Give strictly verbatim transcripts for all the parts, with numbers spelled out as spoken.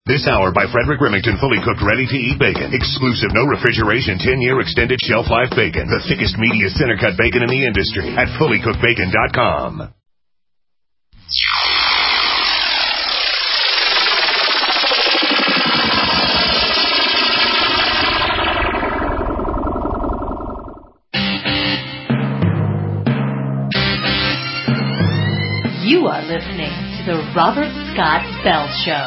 This hour by Frederick Remington, fully cooked, ready-to-eat bacon. Exclusive, no refrigeration, ten-year extended shelf life bacon. The thickest, meatiest, center-cut bacon in the industry at fully cooked bacon dot com. You are listening to the Robert Scott Bell Show.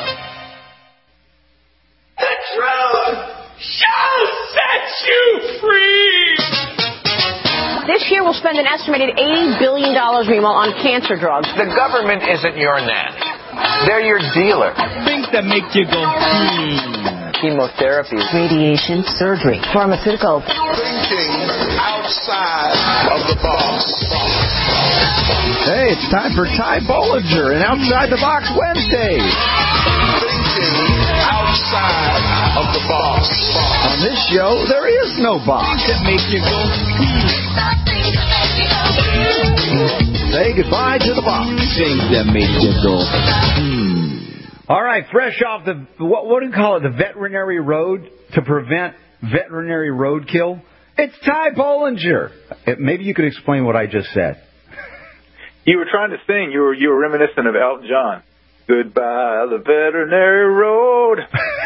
The truth shall set you free. This year we'll spend an estimated eighty billion dollars, Remo, on cancer drugs. The government isn't your nanny. They're your dealer. Things that make you go, hmm. Chemotherapy, radiation, surgery, pharmaceuticals. Thinking outside of the box. Hey, it's time for Ty Bollinger and Outside the Box Wednesday. Thinking outside of the box. On this show, there is no box. Things that make you go, hmm. Say goodbye to the box. Things that make you go, hmm. All right, fresh off the, what, what do you call it, the veterinary road to prevent veterinary roadkill? It's Ty Bollinger. Maybe you could explain what I just said. You were trying to sing. You were you were reminiscent of Elton John. Goodbye, the veterinary road.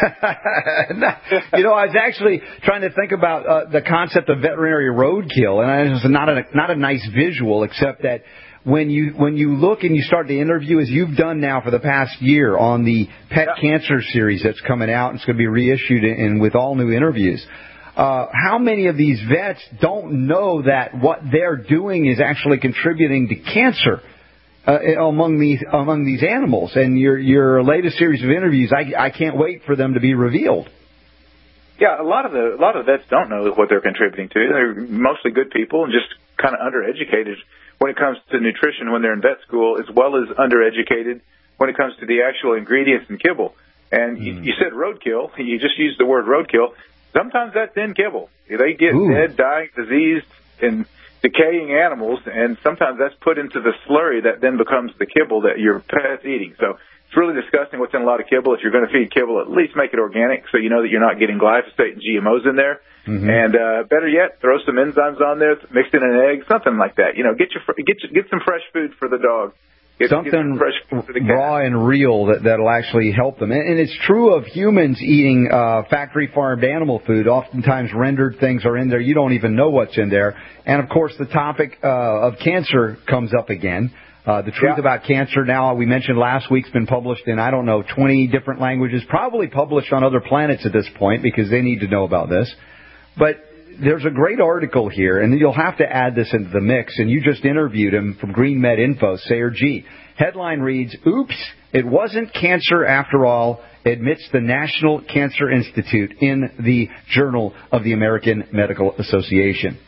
You know, I was actually trying to think about uh, the concept of veterinary roadkill, and it's not a not a nice visual, except that when you when you look and you start to interview, as you've done now for the past year on the Pet yeah. Cancer series that's coming out, and it's going to be reissued and with all new interviews. Uh, how many of these vets don't know that what they're doing is actually contributing to cancer uh, among these among these animals? And your your latest series of interviews, I, I can't wait for them to be revealed. Yeah, a lot of the a lot of vets don't know what they're contributing to. They're mostly good people and just kind of undereducated when it comes to nutrition when they're in vet school, as well as undereducated when it comes to the actual ingredients in kibble. And mm. you, you said roadkill. You just used the word roadkill. Sometimes that's in kibble. They get Ooh. dead, dying, diseased, and decaying animals, and sometimes that's put into the slurry that then becomes the kibble that your pet's eating. So it's really disgusting what's in a lot of kibble. If you're going to feed kibble, at least make it organic so you know that you're not getting glyphosate and G M Os in there. Mm-hmm. And uh, better yet, throw some enzymes on there, mixed in an egg, something like that. You know, get your get your, get some fresh food for the dog. Get, Something get raw and real that, that'll actually help them. And, and it's true of humans eating uh, factory-farmed animal food. Oftentimes rendered things are in there. You don't even know what's in there. And, of course, the topic uh, of cancer comes up again. Uh, the truth yeah. about cancer now, we mentioned last week's been published in, I don't know, twenty different languages, probably published on other planets at this point because they need to know about this. But there's a great article here, and you'll have to add this into the mix, and you just interviewed him from Green Med Info, Sayer G. Headline reads, "Oops, it wasn't cancer after all," admits the National Cancer Institute in the Journal of the American Medical Association.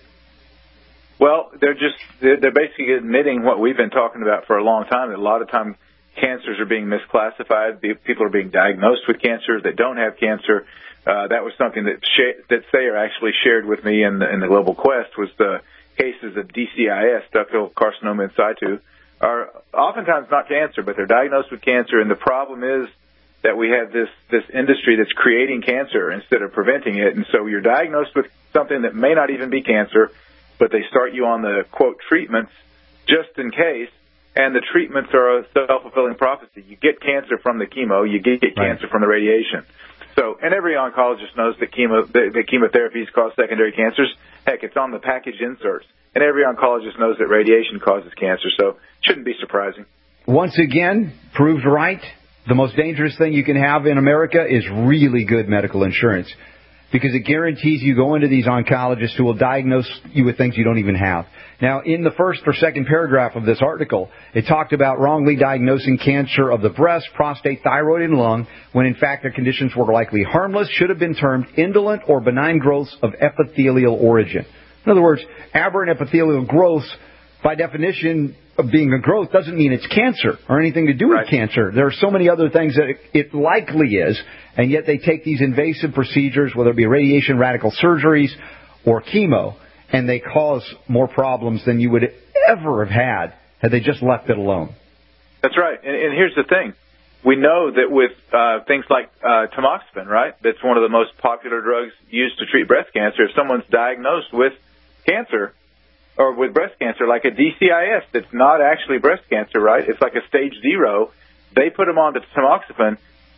Well, they're just, they're, they're basically admitting what we've been talking about for a long time, that a lot of time cancers are being misclassified. People are being diagnosed with cancer that don't have cancer. Uh, that was something that sh- that Sayer actually shared with me in the, in the Global Quest, was the cases of D C I S, ductal carcinoma in situ, are oftentimes not cancer, but they're diagnosed with cancer. And the problem is that we have this, this industry that's creating cancer instead of preventing it. And so you're diagnosed with something that may not even be cancer, but they start you on the, quote, treatments just in case. And the treatments are a self-fulfilling prophecy. You get cancer from the chemo. You get, get cancer right. from the radiation. So, and every oncologist knows that chemo, that, that chemotherapies cause secondary cancers. Heck, it's on the package inserts. And every oncologist knows that radiation causes cancer, so it shouldn't be surprising. Once again, proved right. The most dangerous thing you can have in America is really good medical insurance, because it guarantees you go into these oncologists who will diagnose you with things you don't even have. Now, in the first or second paragraph of this article, it talked about wrongly diagnosing cancer of the breast, prostate, thyroid, and lung, when in fact the conditions were likely harmless, should have been termed indolent or benign growths of epithelial origin. In other words, aberrant epithelial growth, by definition of being a growth, doesn't mean it's cancer or anything to do with right. cancer. There are so many other things that it, it likely is, and yet they take these invasive procedures, whether it be radiation, radical surgeries, or chemo, and they cause more problems than you would ever have had had they just left it alone. That's right. And, and here's the thing. we know that with uh, things like uh, tamoxifen, right, that's one of the most popular drugs used to treat breast cancer. If someone's diagnosed with cancer or with breast cancer, like a D C I S that's not actually breast cancer, right, it's like a stage zero, they put them on to tamoxifen.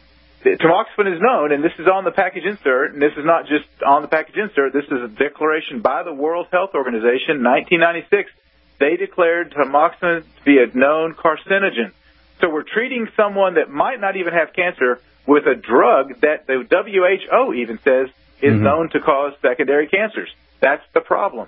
Tamoxifen is known, and this is on the package insert, and this is not just on the package insert. This is a declaration by the World Health Organization, nineteen ninety-six. They declared tamoxifen to be a known carcinogen. So we're treating someone that might not even have cancer with a drug that the W H O even says is mm-hmm. known to cause secondary cancers. That's the problem.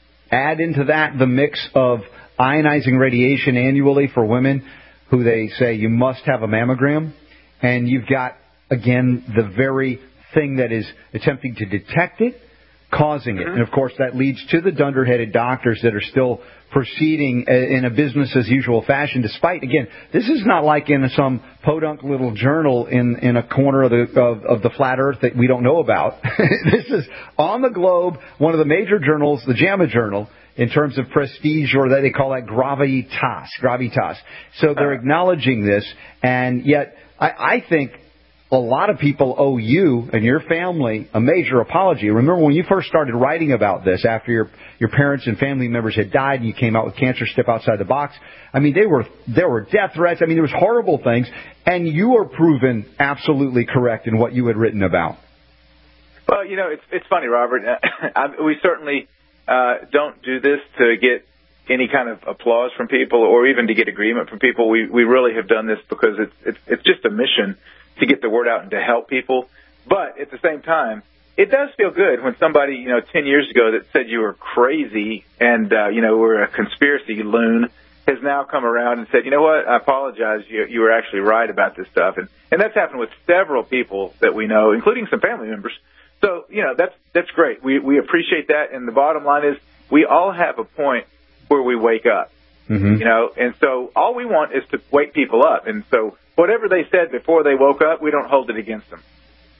Add into that the mix of ionizing radiation annually for women who they say you must have a mammogram. And you've got, again, the very thing that is attempting to detect it, causing it. And, of course, that leads to the dunderheaded doctors that are still proceeding in a business-as-usual fashion, despite, again, this is not like in some podunk little journal in, in a corner of the, of, of the flat earth that we don't know about. This is on the globe, one of the major journals, the JAMA Journal, in terms of prestige, or that they call that gravitas, gravitas. So they're acknowledging this, and yet I, I think a lot of people owe you and your family a major apology. Remember when you first started writing about this after your your parents and family members had died and you came out with Cancer Step Outside the Box? I mean, they were there were death threats. I mean, there was horrible things, and you were proven absolutely correct in what you had written about. Well, you know, it's it's funny, Robert. I, we certainly uh, don't do this to get any kind of applause from people or even to get agreement from people. We we really have done this because it's it's, it's just a mission to get the word out and to help people. But at the same time, it does feel good when somebody, you know, ten years ago that said you were crazy and, uh, you know, were a conspiracy loon has now come around and said, you know what, I apologize, you, you were actually right about this stuff. And, and that's happened with several people that we know, including some family members. So, you know, that's that's great. We we appreciate that. And the bottom line is we all have a point where we wake up, mm-hmm. you know, and so all we want is to wake people up. And so whatever they said before they woke up, we don't hold it against them.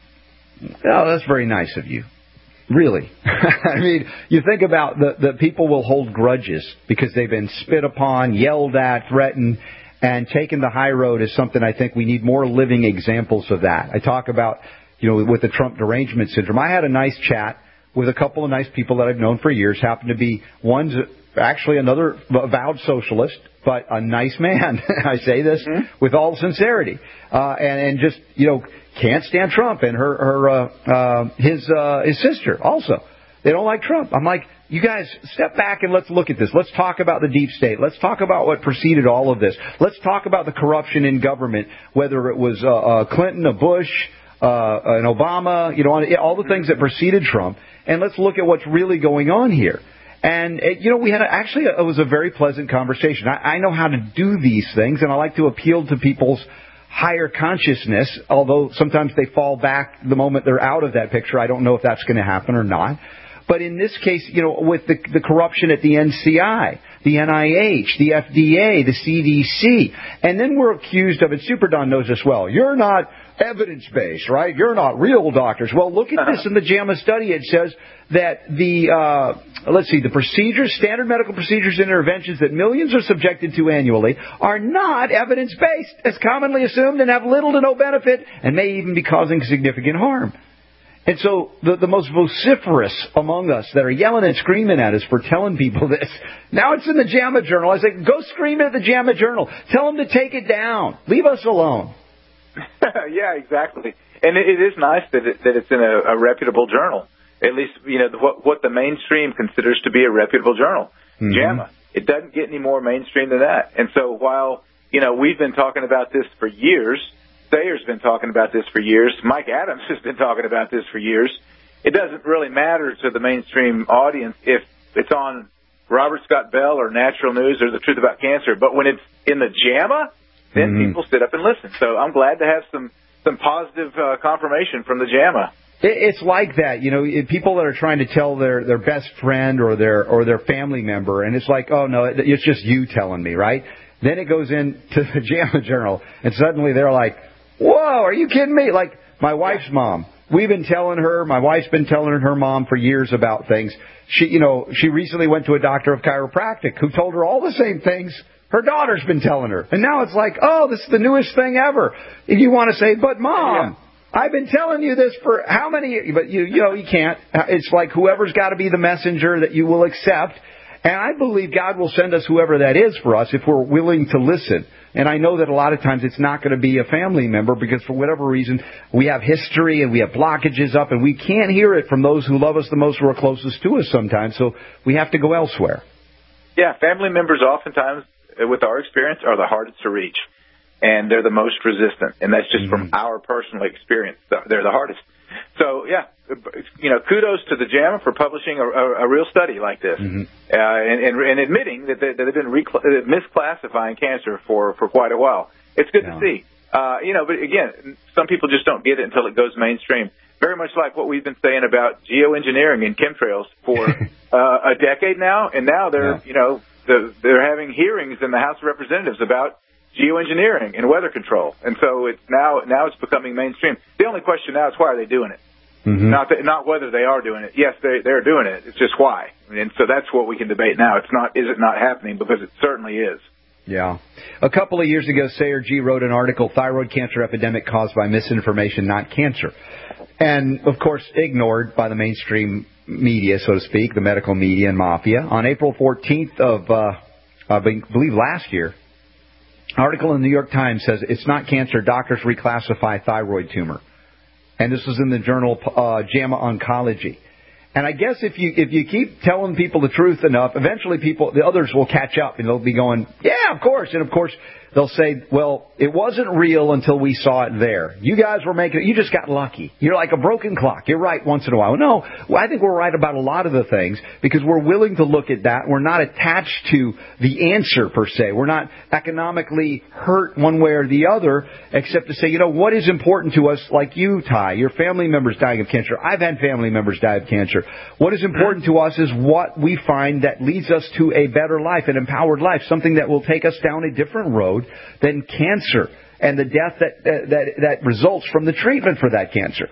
Oh, that's very nice of you. Really. I mean, you think about the, the people will hold grudges because they've been spit upon, yelled at, threatened, and taken the high road is something I think we need more living examples of that. I talk about, you know, with the Trump derangement syndrome. I had a nice chat with a couple of nice people that I've known for years. Happened to be one's actually another avowed socialist, but a nice man. I say this mm-hmm. with all sincerity, uh, and and just you know can't stand Trump and her her uh, uh, his uh, his sister also. They don't like Trump. I'm like, you guys step back and let's look at this. Let's talk about the deep state. Let's talk about what preceded all of this. Let's talk about the corruption in government, whether it was uh, uh, Clinton, a Bush, uh, an Obama, you know, all the things that preceded Trump, and let's look at what's really going on here. And, you know, we had a, actually, a, it was a very pleasant conversation. I, I know how to do these things, and I like to appeal to people's higher consciousness, although sometimes they fall back the moment they're out of that picture. I don't know if that's going to happen or not. But in this case, you know, with the, the corruption at the N C I, the N I H, the F D A, the C D C, and then we're accused of, and Super Don knows this well, you're not evidence-based, right? You're not real doctors. Well, look at this in the JAMA study. It says that the, uh, let's see, the procedures, standard medical procedures and interventions that millions are subjected to annually are not evidence-based, as commonly assumed, and have little to no benefit, and may even be causing significant harm. And so the, the most vociferous among us that are yelling and screaming at us for telling people this, now it's in the JAMA Journal. I say, go scream at the JAMA Journal. Tell them to take it down. Leave us alone. Yeah, exactly. And it, it is nice that, it, that it's in a, a reputable journal. At least, you know, what, what the mainstream considers to be a reputable journal. Mm-hmm. JAMA. It doesn't get any more mainstream than that. And so while, you know, we've been talking about this for years, Sayer's been talking about this for years, Mike Adams has been talking about this for years, it doesn't really matter to the mainstream audience if it's on Robert Scott Bell or Natural News or The Truth About Cancer. But when it's in the JAMA, then mm-hmm. people sit up and listen. So I'm glad to have some, some positive uh, confirmation from the JAMA. It's like that, you know, people that are trying to tell their, their best friend or their or their family member, and it's like, oh, no, it's just you telling me, right? Then it goes into the JAMA Journal, and suddenly they're like, whoa, are you kidding me? Like my wife's mom. We've been telling her, my wife's been telling her mom for years about things. She, you know, she recently went to a doctor of chiropractic who told her all the same things Her daughter's been telling her. And now it's like, oh, this is the newest thing ever. And you want to say, but Mom, yeah. I've been telling you this for how many years? But, you, you know, you can't. It's like whoever's got to be the messenger that you will accept. And I believe God will send us whoever that is for us if we're willing to listen. And I know that a lot of times it's not going to be a family member because for whatever reason we have history and we have blockages up and we can't hear it from those who love us the most, who are closest to us sometimes. So we have to go elsewhere. Yeah, family members oftentimes, with our experience, are the hardest to reach. And they're the most resistant. And that's just mm-hmm. from our personal experience. They're the hardest. So, yeah, you know, kudos to the JAMA for publishing a, a, a real study like this mm-hmm. uh, and, and, and admitting that, they, that they've been recl- misclassifying cancer for, for quite a while. It's good yeah. to see. Uh, you know, but again, some people just don't get it until it goes mainstream. Very much like what we've been saying about geoengineering and chemtrails for uh, a decade now, and now they're, yeah. you know, the, they're having hearings in the House of Representatives about geoengineering and weather control, and so it's now now it's becoming mainstream. The only question now is why are they doing it? Mm-hmm. Not that, not whether they are doing it. Yes, they they're doing it. It's just why, and so that's what we can debate now. It's not is it not happening, because it certainly is. Yeah. A couple of years ago, Sayer G. wrote an article, Thyroid Cancer Epidemic Caused by Misinformation, Not Cancer. And, of course, ignored by the mainstream media, so to speak, the medical media and mafia. On April fourteenth of, uh, I believe last year, an article in the New York Times says, it's not cancer, doctors reclassify thyroid tumor. And this was in the journal uh, JAMA Oncology. And I guess if you if you keep telling people the truth enough, eventually people, the others will catch up and they'll be going, yeah, of course. And of course, they'll say, well, it wasn't real until we saw it there. You guys were making it. You just got lucky. You're like a broken clock. You're right once in a while. No, well, I think we're right about a lot of the things because we're willing to look at that. We're not attached to the answer per se. We're not economically hurt one way or the other, except to say, you know, what is important to us, like you, Ty, your family members dying of cancer. I've had family members die of cancer. What is important to us is what we find that leads us to a better life, an empowered life, something that will take us down a different road than cancer and the death that uh, that that results from the treatment for that cancer.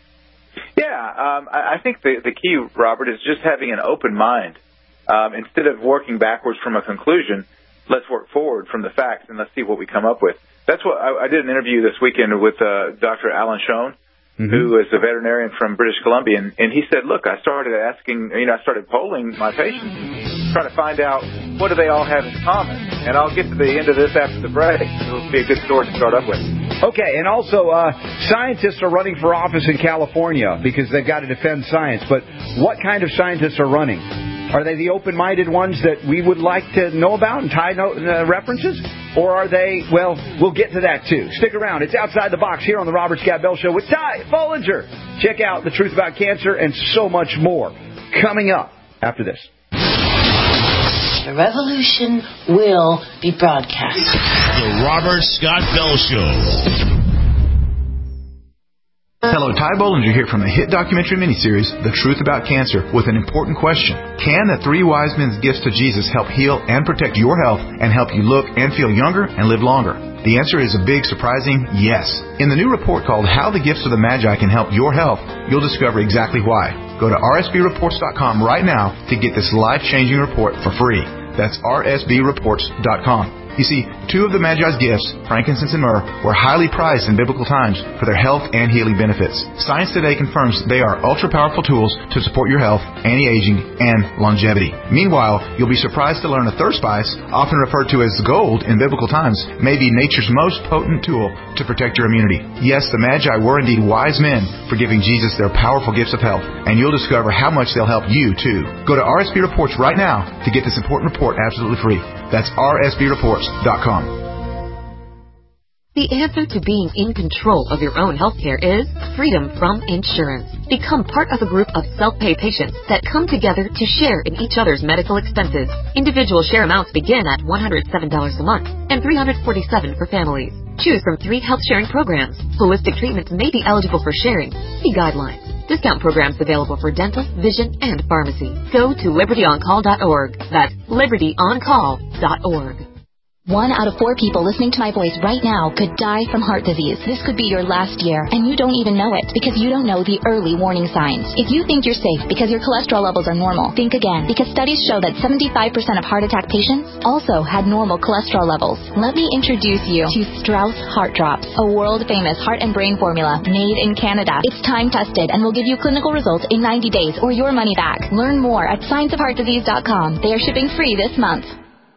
Yeah, um, I think the the key, Robert, is just having an open mind. Um, instead of working backwards from a conclusion, let's work forward from the facts and let's see what we come up with. That's what I, I did an interview this weekend with uh, Doctor Alan Schoen, mm-hmm. who is a veterinarian from British Columbia, and, and he said, look, I started asking, you know, I started polling my patients, trying to find out what do they all have in common. And I'll get to the end of this after the break. It'll be a good story to start up with. Okay, and also uh, scientists are running for office in California because they've got to defend science. But what kind of scientists are running? Are they the open-minded ones that we would like to know about and tie no, uh, references? Or are they, well, we'll get to that too. Stick around. It's Outside the Box here on the Robert Scott Bell Show with Ty Bollinger. Check out The Truth About Cancer and so much more coming up after this. The revolution will be broadcast. The Robert Scott Bell Show. Hello, Ty Bollinger here from the hit documentary miniseries, The Truth About Cancer, with an important question. Can the three wise men's gifts to Jesus help heal and protect your health and help you look and feel younger and live longer? The answer is a big, surprising yes. In the new report called How the Gifts of the Magi Can Help Your Health, you'll discover exactly why. Go to R S B reports dot com right now to get this life-changing report for free. That's R S B reports dot com. You see, two of the Magi's gifts, frankincense and myrrh, were highly prized in biblical times for their health and healing benefits. Science today confirms they are ultra-powerful tools to support your health, anti-aging, and longevity. Meanwhile, you'll be surprised to learn a third spice, often referred to as gold in biblical times, may be nature's most potent tool to protect your immunity. Yes, the Magi were indeed wise men for giving Jesus their powerful gifts of health, and you'll discover how much they'll help you, too. Go to R S B Reports right now to get this important report absolutely free. That's R S B reports dot com. The answer to being in control of your own healthcare is freedom from insurance. Become part of a group of self-pay patients that come together to share in each other's medical expenses. Individual share amounts begin at one hundred seven dollars a month and three hundred forty-seven dollars for families. Choose from three health sharing programs. Holistic treatments may be eligible for sharing. See guidelines. Discount programs available for dental, vision, and pharmacy. Go to liberty on call dot org. That's liberty on call dot org. One out of four people listening to my voice right now could die from heart disease. This could be your last year, and you don't even know it because you don't know the early warning signs. If you think you're safe because your cholesterol levels are normal, think again, because studies show that seventy-five percent of heart attack patients also had normal cholesterol levels. Let me introduce you to Strauss Heart Drops, a world-famous heart and brain formula made in Canada. It's time-tested and will give you clinical results in ninety days or your money back. Learn more at science of heart disease dot com. They are shipping free this month.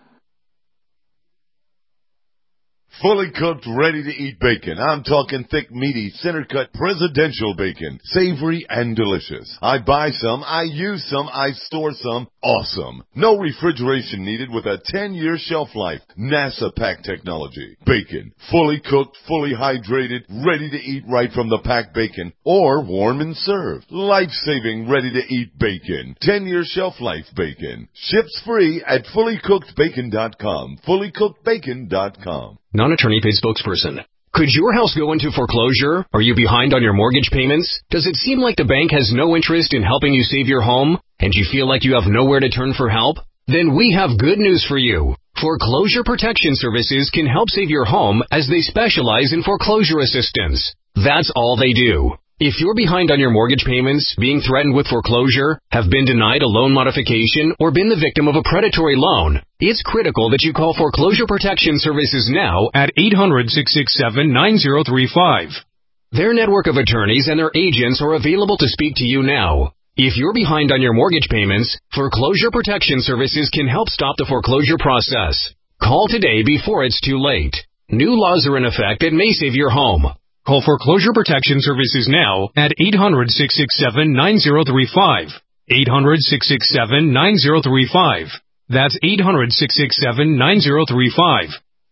Fully cooked, ready-to-eat bacon. I'm talking thick, meaty, center-cut presidential bacon. Savory and delicious. I buy some, I use some, I store some. Awesome. No refrigeration needed with a ten-year shelf life. NASA pack technology. Bacon. Fully cooked, fully hydrated, ready to eat right from the packed bacon. Or warm and served. Life-saving, ready-to-eat bacon. ten-year shelf life bacon. Ships free at fully cooked bacon dot com. fully cooked bacon dot com. Non-attorney paid spokesperson. Could your house go into foreclosure? Are you behind on your mortgage payments? Does it seem like the bank has no interest in helping you save your home? And you feel like you have nowhere to turn for help? Then we have good news for you. Foreclosure Protection Services can help save your home as they specialize in foreclosure assistance. That's all they do. If you're behind on your mortgage payments, being threatened with foreclosure, have been denied a loan modification, or been the victim of a predatory loan, it's critical that you call Foreclosure Protection Services now at eight hundred, six six seven, nine zero three five. Their network of attorneys and their agents are available to speak to you now. If you're behind on your mortgage payments, Foreclosure Protection Services can help stop the foreclosure process. Call today before it's too late. New laws are in effect that may save your home. Call Foreclosure Protection Services now at eight hundred, six six seven, nine zero three five. eight hundred, six six seven, nine zero three five. That's eight hundred, six six seven, nine zero three five.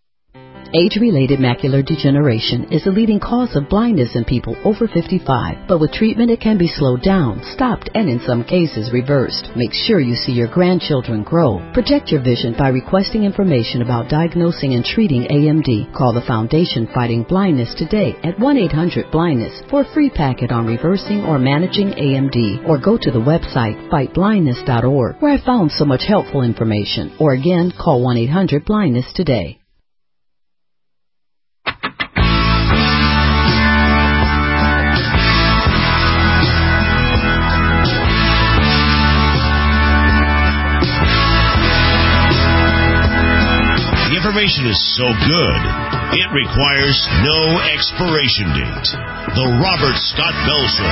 Age-related macular degeneration is the leading cause of blindness in people over fifty-five. But with treatment, it can be slowed down, stopped, and in some cases reversed. Make sure you see your grandchildren grow. Protect your vision by requesting information about diagnosing and treating A M D. Call the Foundation Fighting Blindness today at one eight hundred blindness for a free packet on reversing or managing A M D. Or go to the website fight blindness dot org, where I found so much helpful information. Or again, call one eight hundred blindness today. Information is so good, it requires no expiration date. The Robert Scott Bell Show.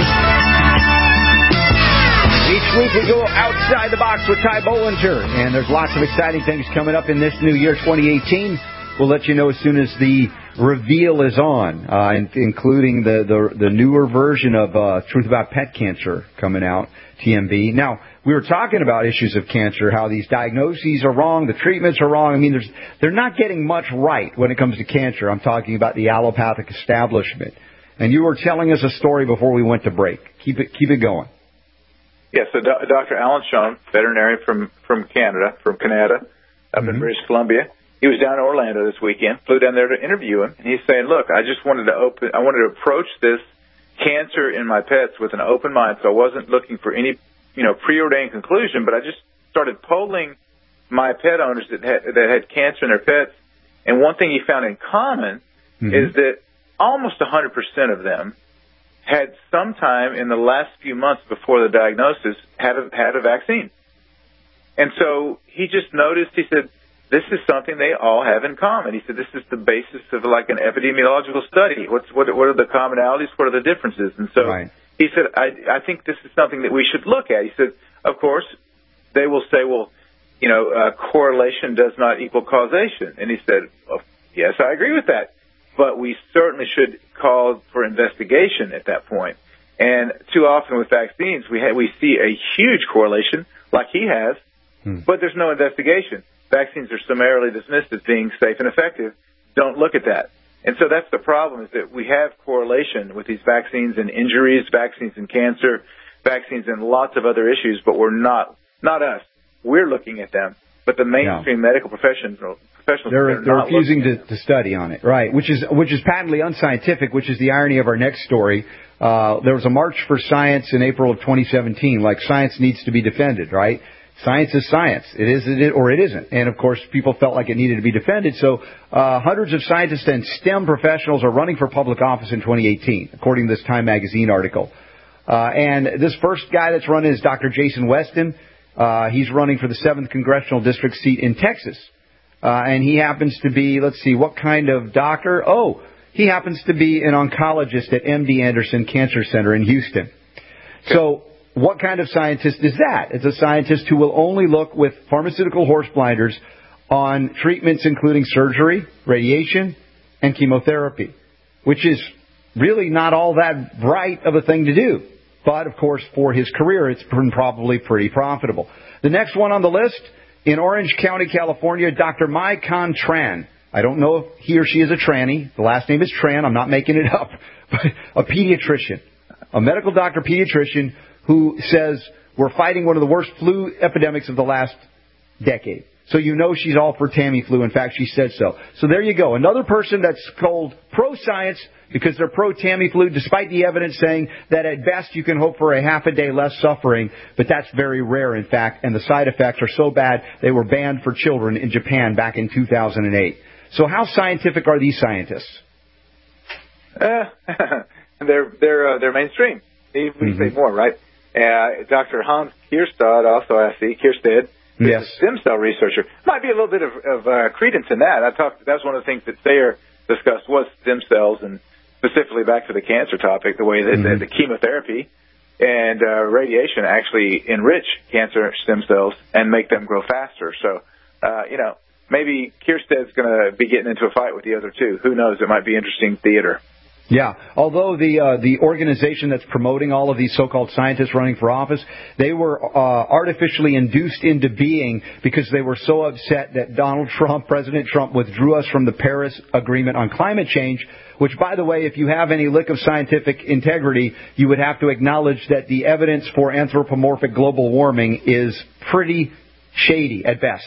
Each week we go outside the box with Ty Bollinger, and there's lots of exciting things coming up in this new year, twenty eighteen. We'll let you know as soon as the reveal is on, uh, including the, the, the newer version of uh, Truth About Pet Cancer coming out, T M B. Now, we were talking about issues of cancer, how these diagnoses are wrong, the treatments are wrong. I mean, there's, they're not getting much right when it comes to cancer. I'm talking about the allopathic establishment. And you were telling us a story before we went to break. Keep it keep it going. Yeah, so Do- Doctor Alan Schoen, veterinarian from, from Canada, from Canada, up mm-hmm. in British Columbia, he was down in Orlando this weekend, flew down there to interview him, and he's saying, look, I just wanted to open, I wanted to approach this cancer in my pets with an open mind, so I wasn't looking for any, you know, preordained conclusion, but I just started polling my pet owners that had, that had cancer in their pets, and one thing he found in common mm-hmm. is that almost one hundred percent of them had sometime in the last few months before the diagnosis had a, had a vaccine. And so he just noticed, he said, this is something they all have in common. He said, this is the basis of like an epidemiological study. What's, what, what are the commonalities? What are the differences? And so right. he said, I, I think this is something that we should look at. He said, of course, they will say, well, you know, uh, correlation does not equal causation. And he said, well, yes, I agree with that. But we certainly should call for investigation at that point. And too often with vaccines, we have, we see a huge correlation, like he has, hmm. but there's no investigation. Vaccines are summarily dismissed as being safe and effective. Don't look at that. And so that's the problem, is that we have correlation with these vaccines and injuries, vaccines and cancer, vaccines and lots of other issues, but we're not, not us. We're looking at them. But the mainstream yeah. medical professionals, professionals they're, they're, they're not refusing to, to study on it, right? Which is which is patently unscientific. Which is the irony of our next story. Uh, there was a March for Science in April of twenty seventeen. Like, science needs to be defended, right? science is science. It is it or it isn't. And, of course, people felt like it needed to be defended. So uh, hundreds of scientists and STEM professionals are running for public office in twenty eighteen, according to this Time Magazine article. Uh, and this first guy that's running is Doctor Jason Weston. Uh, he's running for the seventh Congressional District seat in Texas. Uh, and he happens to be, let's see, what kind of doctor? Oh, he happens to be an oncologist at M D Anderson Cancer Center in Houston. So what kind of scientist is that? It's a scientist who will only look with pharmaceutical horse blinders on treatments including surgery, radiation, and chemotherapy, which is really not all that bright of a thing to do. But, of course, for his career, it's been probably pretty profitable. The next one on the list, in Orange County, California, Doctor Mai Con Tran. I don't know if he or she is a tranny. The last name is Tran. I'm not making it up. But a pediatrician, a medical doctor pediatrician who says we're fighting one of the worst flu epidemics of the last decade. So you know she's all for Tamiflu. In fact, she said so. So there you go. Another person that's called pro-science because they're pro-Tamiflu, despite the evidence saying that at best you can hope for a half a day less suffering. But that's very rare, in fact, and the side effects are so bad they were banned for children in Japan back in two thousand eight. So how scientific are these scientists? Uh, they're they're uh, they're mainstream. Even mm-hmm. say more, right? Uh, Doctor Hans Kierstad, also I see Kierstead, yes, a stem cell researcher. Might be a little bit of, of uh, credence in that. I talked. That's one of the things that Thayer discussed was stem cells, and specifically back to the cancer topic, the way that mm-hmm. the, the chemotherapy and uh, radiation actually enrich cancer stem cells and make them grow faster. So, uh, you know, maybe Kierstead's going to be getting into a fight with the other two. Who knows? It might be interesting theater. Yeah, although the uh, the organization that's promoting all of these so-called scientists running for office, they were uh, artificially induced into being because they were so upset that Donald Trump, President Trump, withdrew us from the Paris Agreement on climate change, which, by the way, if you have any lick of scientific integrity, you would have to acknowledge that the evidence for anthropomorphic global warming is pretty shady at best.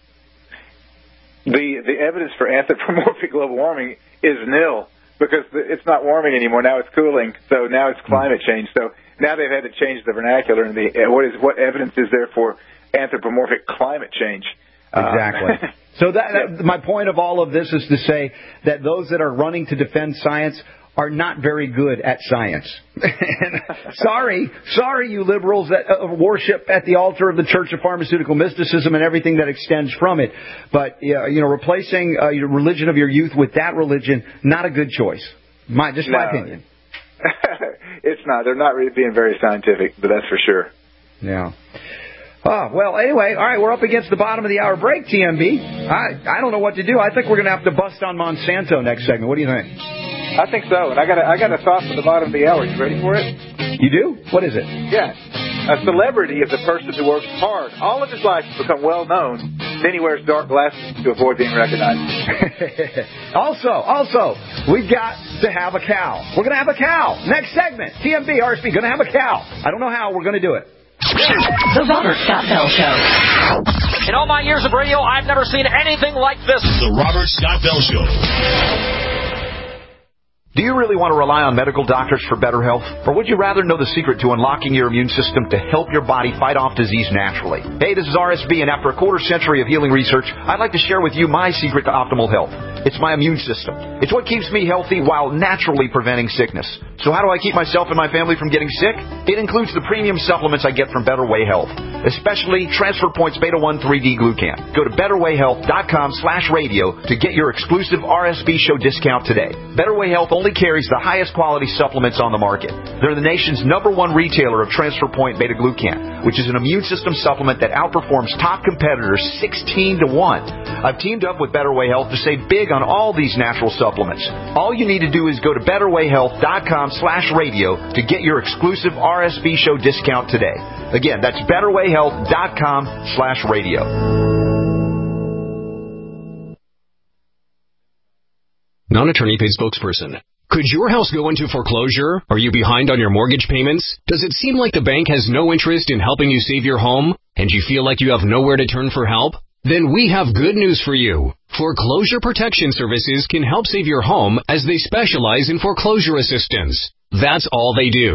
The the evidence for anthropomorphic global warming is nil. Because it's not warming anymore. Now it's cooling. So now it's climate change. So now they've had to change the vernacular. And the, what is what evidence is there for anthropomorphic climate change? Exactly. Uh, so that, that my point of all of this is to say that those that are running to defend science are not very good at science. sorry, sorry, you liberals that uh, worship at the altar of the Church of Pharmaceutical Mysticism and everything that extends from it. But, uh, you know, replacing uh, your religion of your youth with that religion, not a good choice. My, just no. my opinion. It's not. They're not really being very scientific, but that's for sure. Yeah. Oh, well, anyway, all right, we're up against the bottom of the hour break, T M B. I, I don't know what to do. I think we're going to have to bust on Monsanto next segment. What do you think? I think so, and I got a, I got a thought for the bottom of the hour. You ready for it? You do? What is it? Yeah. A celebrity is a person who works hard all of his life to become well known. Then he wears dark glasses to avoid being recognized. also, also, we've got to have a cow. We're going to have a cow. Next segment, T M B, R S P, going to have a cow. I don't know how, we're going to do it. The Robert Scott Bell Show. In all my years of radio, I've never seen anything like this. The Robert Scott Bell Show. Do you really want to rely on medical doctors for better health? Or would you rather know the secret to unlocking your immune system to help your body fight off disease naturally? Hey, this is R S B, and after a quarter century of healing research, I'd like to share with you my secret to optimal health. It's my immune system. It's what keeps me healthy while naturally preventing sickness. So how do I keep myself and my family from getting sick? It includes the premium supplements I get from Better Way Health, especially Transfer Points Beta one three D Glucan. Go to betterwayhealth.com slash radio to get your exclusive R S B show discount today. Better Way Health only carries the highest quality supplements on the market. They're the nation's number one retailer of Transfer Point Beta Glucan, which is an immune system supplement that outperforms top competitors sixteen to one. I've teamed up with Better Way Health to save big on all these natural supplements. All you need to do is go to betterwayhealth.com slash radio to get your exclusive R S B show discount today. Again, that's betterwayhealth.com slash radio. Non-attorney paid spokesperson. Could your house go into foreclosure? Are you behind on your mortgage payments? Does it seem like the bank has no interest in helping you save your home, and you feel like you have nowhere to turn for help? Then we have good news for you. Foreclosure Protection Services can help save your home as they specialize in foreclosure assistance. That's all they do.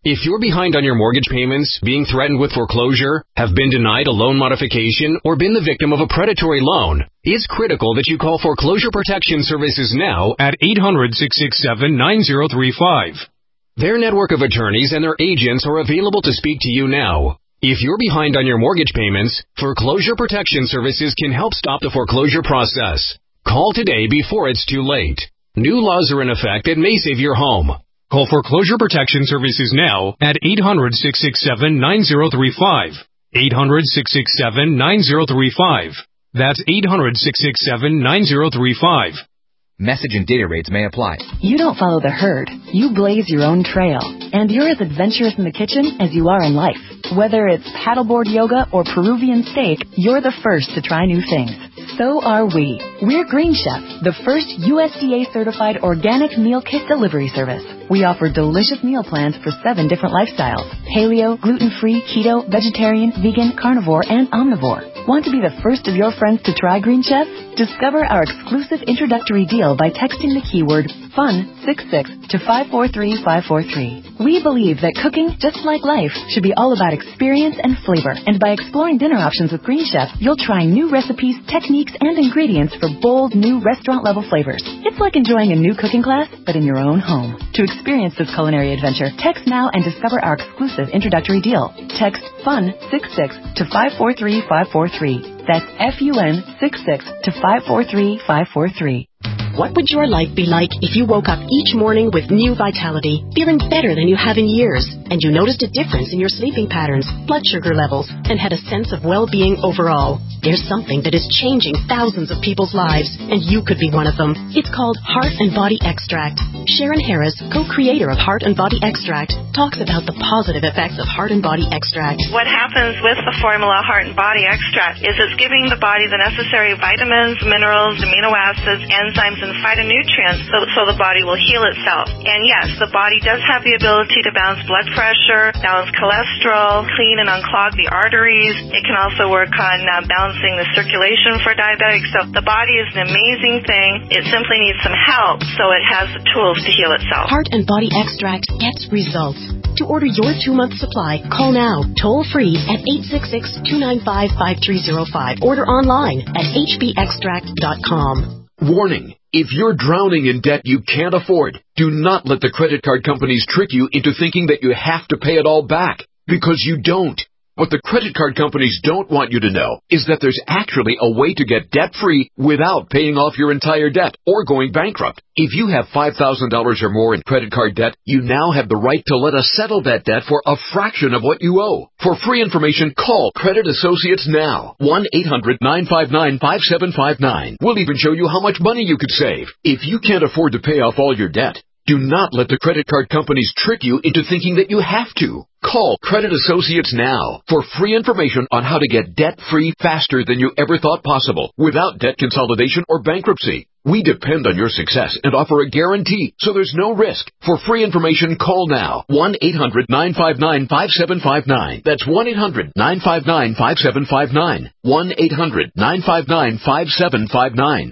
If you're behind on your mortgage payments, being threatened with foreclosure, have been denied a loan modification, or been the victim of a predatory loan, it's critical that you call Foreclosure Protection Services now at eight hundred, six six seven, nine zero three five. Their network of attorneys and their agents are available to speak to you now. If you're behind on your mortgage payments, Foreclosure Protection Services can help stop the foreclosure process. Call today before it's too late. New laws are in effect that may save your home. Call Foreclosure Protection Services now at eight hundred, six six seven, nine zero three five. eight hundred, six six seven, nine zero three five. That's eight hundred, six six seven, nine zero three five. Message and data rates may apply. You don't follow the herd. You blaze your own trail. And you're as adventurous in the kitchen as you are in life. Whether it's paddleboard yoga or Peruvian steak, you're the first to try new things. So are we. We're Green Chef, the first U S D A-certified organic meal kit delivery service. We offer delicious meal plans for seven different lifestyles: paleo, gluten-free, keto, vegetarian, vegan, carnivore, and omnivore. Want to be the first of your friends to try Green Chef? Discover our exclusive introductory deal by texting the keyword FUN sixty-six to five four three five four three. We believe that cooking, just like life, should be all about experience and flavor. And by exploring dinner options with Green Chef, you'll try new recipes, techniques, and ingredients for bold, new restaurant-level flavors. It's like enjoying a new cooking class, but in your own home. To experience this culinary adventure, text now and discover our exclusive introductory deal. Text FUN sixty-six to five four three five four three. That's F U N sixty-six to five four three five four three. What would your life be like if you woke up each morning with new vitality, feeling better than you have in years, and you noticed a difference in your sleeping patterns, blood sugar levels, and had a sense of well-being overall? There's something that is changing thousands of people's lives, and you could be one of them. It's called Heart and Body Extract. Sharon Harris, co-creator of Heart and Body Extract, talks about the positive effects of Heart and Body Extract. What happens with the formula Heart and Body Extract is it's giving the body the necessary vitamins, minerals, amino acids, enzymes, and phytonutrients so, so the body will heal itself. And yes, the body does have the ability to balance blood pressure, balance cholesterol, clean and unclog the arteries. It can also work on uh, balancing the circulation for diabetics. So the body is an amazing thing. It simply needs some help so it has the tools to heal itself. Heart and Body Extract gets results. To order your two-month supply, call now, toll-free at eight six six, two nine five, five three zero five. Order online at h b extract dot com. Warning. If you're drowning in debt you can't afford, do not let the credit card companies trick you into thinking that you have to pay it all back, because you don't. What the credit card companies don't want you to know is that there's actually a way to get debt-free without paying off your entire debt or going bankrupt. If you have five thousand dollars or more in credit card debt, you now have the right to let us settle that debt for a fraction of what you owe. For free information, call Credit Associates now. one eight hundred, nine five nine, five seven five nine. We'll even show you how much money you could save. If you can't afford to pay off all your debt, do not let the credit card companies trick you into thinking that you have to. Call Credit Associates now for free information on how to get debt-free faster than you ever thought possible without debt consolidation or bankruptcy. We depend on your success and offer a guarantee, so there's no risk. For free information, call now. one eight hundred, nine five nine, five seven five nine. That's one eight hundred, nine five nine, five seven five nine. one eight hundred, nine five nine, five seven five nine.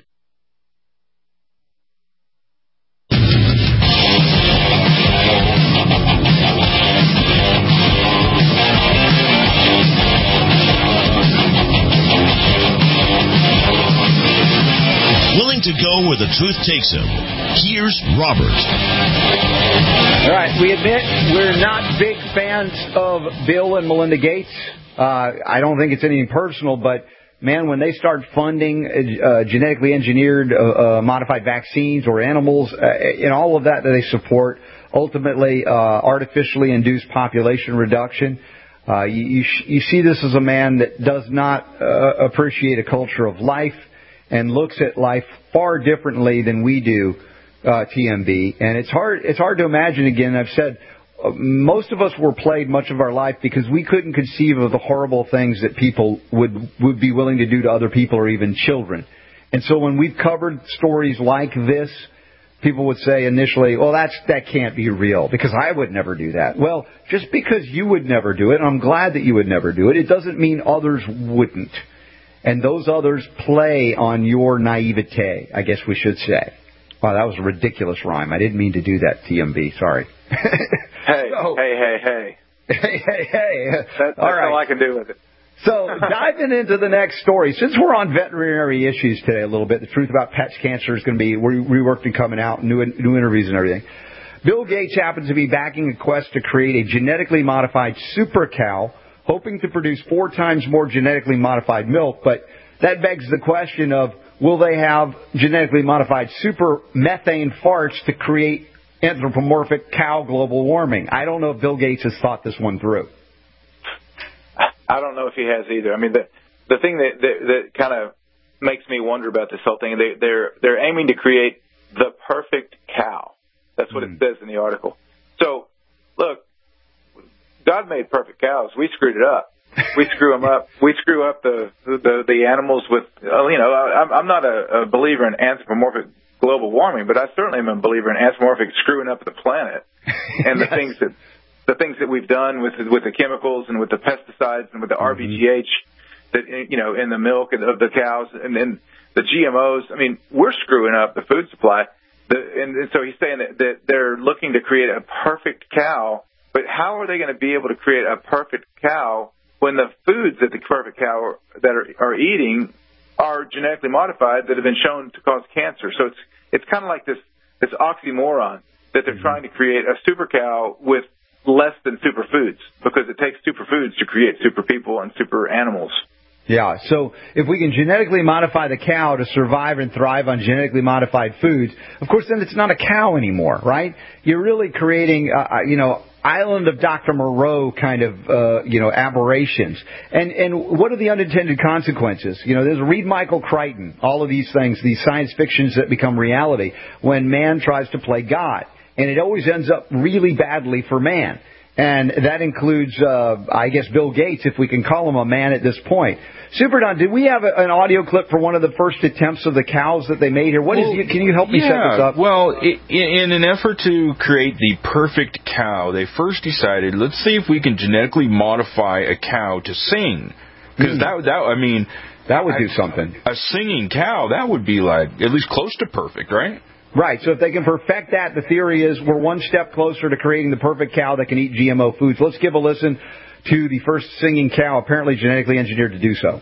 Willing to go where the truth takes him. Here's Robert. All right, we admit we're not big fans of Bill and Melinda Gates. Uh, I don't think it's anything personal, but, man, when they start funding uh, genetically engineered uh, uh, modified vaccines or animals uh, and all of that that they support, ultimately uh, artificially induced population reduction, uh, you, you, sh- you see this as a man that does not uh, appreciate a culture of life and looks at life far differently than we do, uh, T M B. And it's hard, it's hard to imagine, again, I've said, uh, most of us were played much of our life because we couldn't conceive of the horrible things that people would, would be willing to do to other people or even children. And so when we've covered stories like this, people would say initially, well, that's, that can't be real because I would never do that. Well, just because you would never do it, and I'm glad that you would never do it, it doesn't mean others wouldn't. And those others play on your naivete, I guess we should say. Wow, that was a ridiculous rhyme. I didn't mean to do that, T M B. Sorry. hey, so, hey, hey, hey. Hey, hey, hey. That, that's all, right. all I can do with it. So diving into the next story, since we're on veterinary issues today a little bit, the truth about pets cancer is going to be re- reworked and coming out, new, new interviews and everything. Bill Gates happens to be backing a quest to create a genetically modified super cow, hoping to produce four times more genetically modified milk. But that begs the question of, will they have genetically modified super methane farts to create anthropomorphic cow global warming? I don't know if Bill Gates has thought this one through. I don't know if he has either. I mean, the the thing that that, that kind of makes me wonder about this whole thing, they, they're they're aiming to create the perfect cow. That's what mm. it says in the article. So, look, God made perfect cows. We screwed it up. We screw them up. We screw up the the, the animals with, you know, I'm, I'm not a, a believer in anthropomorphic global warming, but I certainly am a believer in anthropomorphic screwing up the planet and the yes. things that the things that we've done with with the chemicals and with the pesticides and with the mm-hmm. R B G H that, you know, in the milk of the cows and then the G M Os. I mean, we're screwing up the food supply. The, and, and so he's saying that, that they're looking to create a perfect cow, but how are they going to be able to create a perfect cow when the foods that the perfect cow are, that are, are eating are genetically modified that have been shown to cause cancer? So it's it's kind of like this this oxymoron that they're mm-hmm. trying to create a super cow with less than superfoods, because it takes superfoods to create super people and super animals. Yeah, so if we can genetically modify the cow to survive and thrive on genetically modified foods, of course, then it's not a cow anymore, right? You're really creating, uh, you know, Island of Doctor Moreau kind of, uh, you know, aberrations. And and what are the unintended consequences? You know, there's Read Michael Crichton, all of these things, these science fictions that become reality when man tries to play God. And it always ends up really badly for man. And that includes, uh, I guess, Bill Gates, if we can call him a man at this point. Super Don, did we have a, an audio clip for one of the first attempts of the cows that they made here? What well, is? Can you help me yeah, set this up? Well, it, in an effort to create the perfect cow, they first decided, let's see if we can genetically modify a cow to sing. Because mm. that, that, I mean... That would I, do something. A singing cow, that would be like at least close to perfect, right? Right, so if they can perfect that, the theory is we're one step closer to creating the perfect cow that can eat G M O foods. Let's give a listen to the first singing cow, apparently genetically engineered to do so.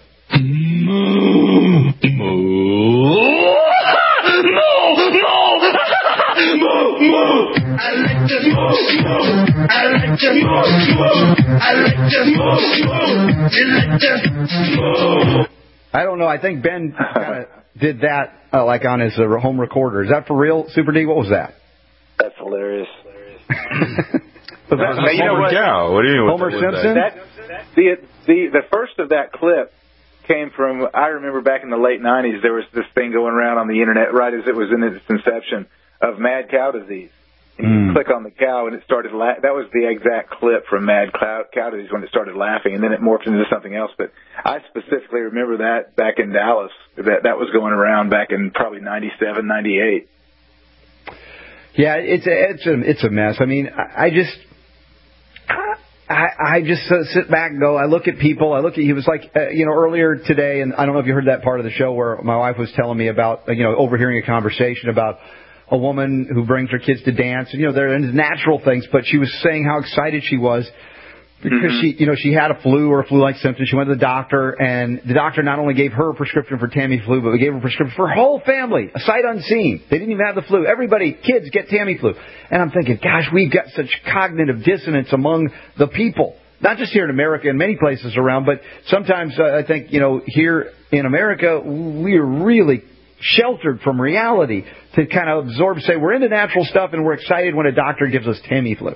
Moo, moo. Moo, moo. Moo, moo. I like to moo, moo. I like to moo, moo. I like to moo, moo. I like to moo. I don't know, I think Ben kind of did that uh, like on his uh, home recorder. Is that for real, Super D? What was that? That's hilarious. was that that you know what? Cow. What do you mean? Homer Simpson? That, the, the, the first of that clip came from, I remember back in the late nineties, there was this thing going around on the internet right as it was in its inception of mad cow disease. And you mm. click on the cow and it started la- that was the exact clip from mad cow, cow disease when it started laughing, and then it morphed into something else. But I specifically remember that back in Dallas, that that was going around back in probably ninety-seven, ninety-eight. Yeah, it's a, it's a, it's a mess. I mean, I, I just, I, I just uh, sit back and go, I look at people, I look at, he was like, uh, you know, earlier today, and I don't know if you heard that part of the show where my wife was telling me about, uh, you know, overhearing a conversation about a woman who brings her kids to dance, and, you know, they're natural things, but she was saying how excited she was because mm-hmm. she, you know, she had a flu or a flu-like symptom. She went to the doctor, and the doctor not only gave her a prescription for Tamiflu, but they gave her a prescription for her whole family, a sight unseen. They didn't even have the flu. Everybody, kids, get Tamiflu. And I'm thinking, gosh, we've got such cognitive dissonance among the people. Not just here in America, in many places around, but sometimes uh, I think, you know, here in America, we're really sheltered from reality to kind of absorb, say, we're into natural stuff and we're excited when a doctor gives us Tamiflu.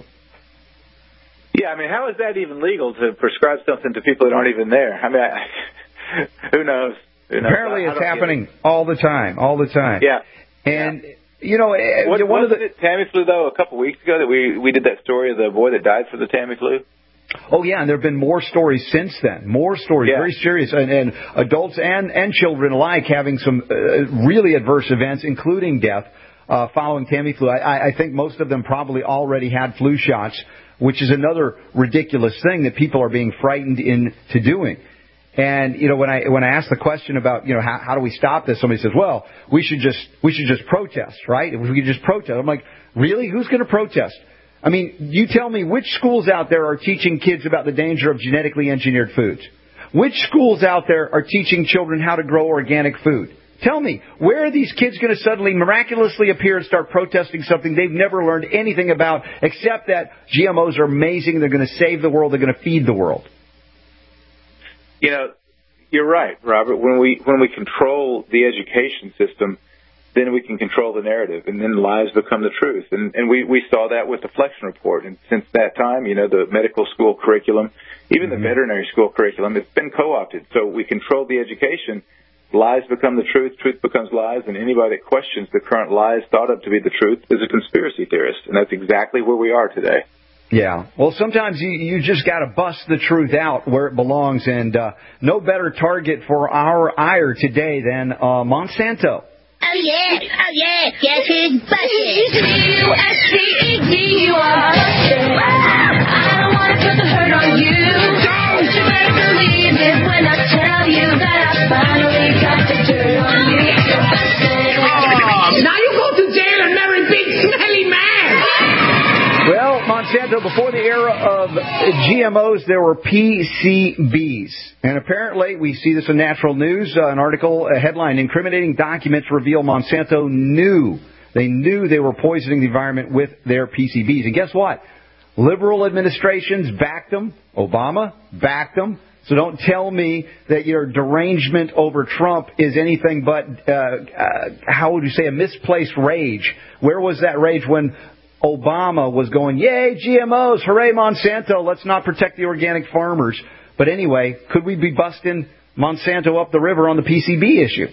Yeah, I mean, how is that even legal to prescribe something to people that aren't even there? I mean, I, who knows? Who knows? Apparently it's happening all the time, all the time. Yeah. And, yeah. you know, what, one of the... it Tamiflu, though, a couple weeks ago that we, we did that story of the boy that died for the Tamiflu? Oh, yeah, and there have been more stories since then. More stories, yeah. very serious. And, and adults and, and children alike having some uh, really adverse events, including death, uh, following Tamiflu. I, I think most of them probably already had flu shots, which is another ridiculous thing that people are being frightened into doing. And, you know, when I when I ask the question about, you know, how, how do we stop this, somebody says, well, we should just we should just protest, right? If we could just protest. I'm like, really? Who's going to protest? I mean, you tell me which schools out there are teaching kids about the danger of genetically engineered foods? Which schools out there are teaching children how to grow organic food? Tell me, where are these kids going to suddenly miraculously appear and start protesting something they've never learned anything about, except that G M Os are amazing, they're going to save the world, they're going to feed the world? You know, you're right, Robert. When we when we control the education system, then we can control the narrative, and then lies become the truth. And, and we, we saw that with the Flexen Report. And since that time, you know, the medical school curriculum, even mm-hmm. the veterinary school curriculum, it's been co-opted. So we control the education. Lies become the truth, truth becomes lies, and anybody that questions the current lies thought of to be the truth is a conspiracy theorist, and that's exactly where we are today. Yeah. Well, sometimes you, you just got to bust the truth out where it belongs, and uh, no better target for our ire today than uh, Monsanto. Oh, yeah. Oh, yeah. Guess who's busted? U S C E D, you are busted. I don't want to put the hurt on you. Don't you ever believe it when I tell you that I finally got the dirt on you. You're busted. Oh, now you go to jail and marry big smelly man. Well, Monsanto, before the era of G M Os, there were P C Bs. And apparently, we see this in Natural News, uh, an article, a headline, incriminating documents reveal Monsanto knew. They knew they were poisoning the environment with their P C Bs. And guess what? Liberal administrations backed them. Obama backed them. So don't tell me that your derangement over Trump is anything but, uh, uh, how would you say, a misplaced rage. Where was that rage when Obama was going, yay, G M Os, hooray, Monsanto, let's not protect the organic farmers. But anyway, could we be busting Monsanto up the river on the P C B issue?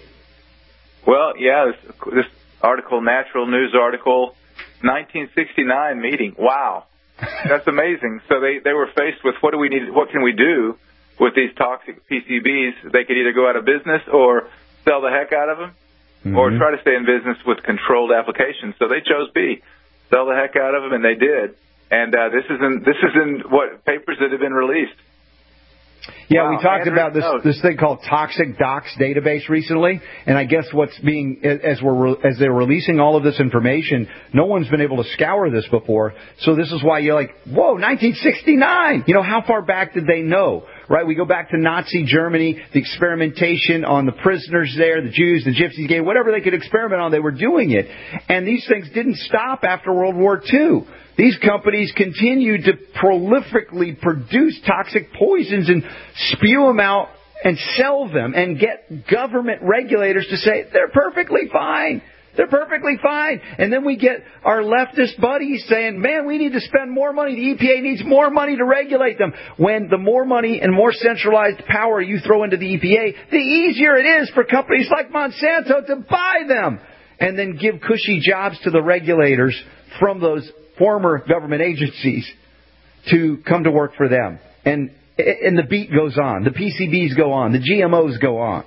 Well, yeah, this, this article, Natural News article, nineteen sixty-nine meeting. Wow, that's amazing. So they, they were faced with what do we need, what can we do with these toxic P C Bs? They could either go out of business or sell the heck out of them, mm-hmm. or try to stay in business with controlled applications. So they chose B. Sell the heck out of them, and they did. And uh, this is in this is in what papers that have been released. Yeah, wow, we talked Andrew about this knows. this thing called Toxic Docs database recently, and I guess what's being as we're as they're releasing all of this information, no one's been able to scour this before. So this is why you're like, whoa, nineteen sixty-nine. You know, how far back did they know? Right, we go back to Nazi Germany, the experimentation on the prisoners there, the Jews, the Gypsies, gay, whatever they could experiment on, they were doing it. And these things didn't stop after World War Two. These companies continued to prolifically produce toxic poisons and spew them out and sell them and get government regulators to say they're perfectly fine. They're perfectly fine. And then we get our leftist buddies saying, man, we need to spend more money. The E P A needs more money to regulate them. When the more money and more centralized power you throw into the E P A, the easier it is for companies like Monsanto to buy them and then give cushy jobs to the regulators from those former government agencies to come to work for them. And, and the beat goes on. The P C Bs go on. The G M Os go on.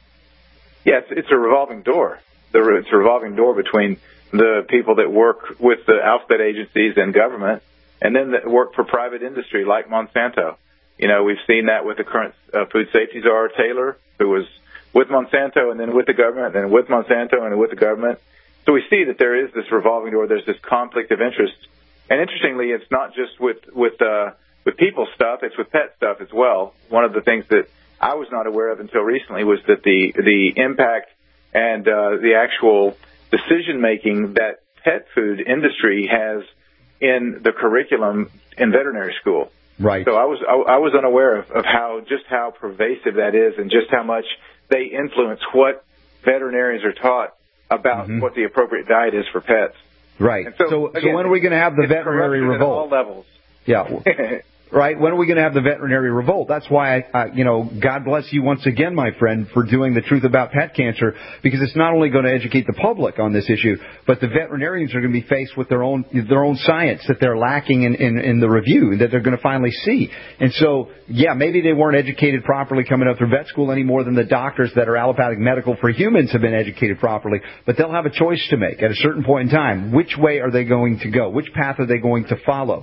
Yes, it's a revolving door. It's a revolving door between the people that work with the alphabet agencies and government, and then that work for private industry like Monsanto. You know, we've seen that with the current uh, food safety czar, Taylor, who was with Monsanto and then with the government, and then with Monsanto and with the government. So we see that there is this revolving door. There's this conflict of interest. And interestingly, it's not just with with uh, with people stuff. It's with pet stuff as well. One of the things that I was not aware of until recently was that the the impact and uh, the actual decision-making that pet food industry has in the curriculum in veterinary school. Right. So I was I, I was unaware of, of how just how pervasive that is, and just how much they influence what veterinarians are taught about mm-hmm. what the appropriate diet is for pets. Right. And so, so, again, so when are we going to have the it's veterinary corruption revolt? At all levels. Yeah. Right? When are we going to have the veterinary revolt? That's why, I, I, you know, God bless you once again, my friend, for doing the truth about pet cancer, because it's not only going to educate the public on this issue, but the veterinarians are going to be faced with their own their own science that they're lacking in, in, in the review, that they're going to finally see. And so, yeah, maybe they weren't educated properly coming up through vet school any more than the doctors that are allopathic medical for humans have been educated properly, but they'll have a choice to make at a certain point in time. Which way are they going to go? Which path are they going to follow?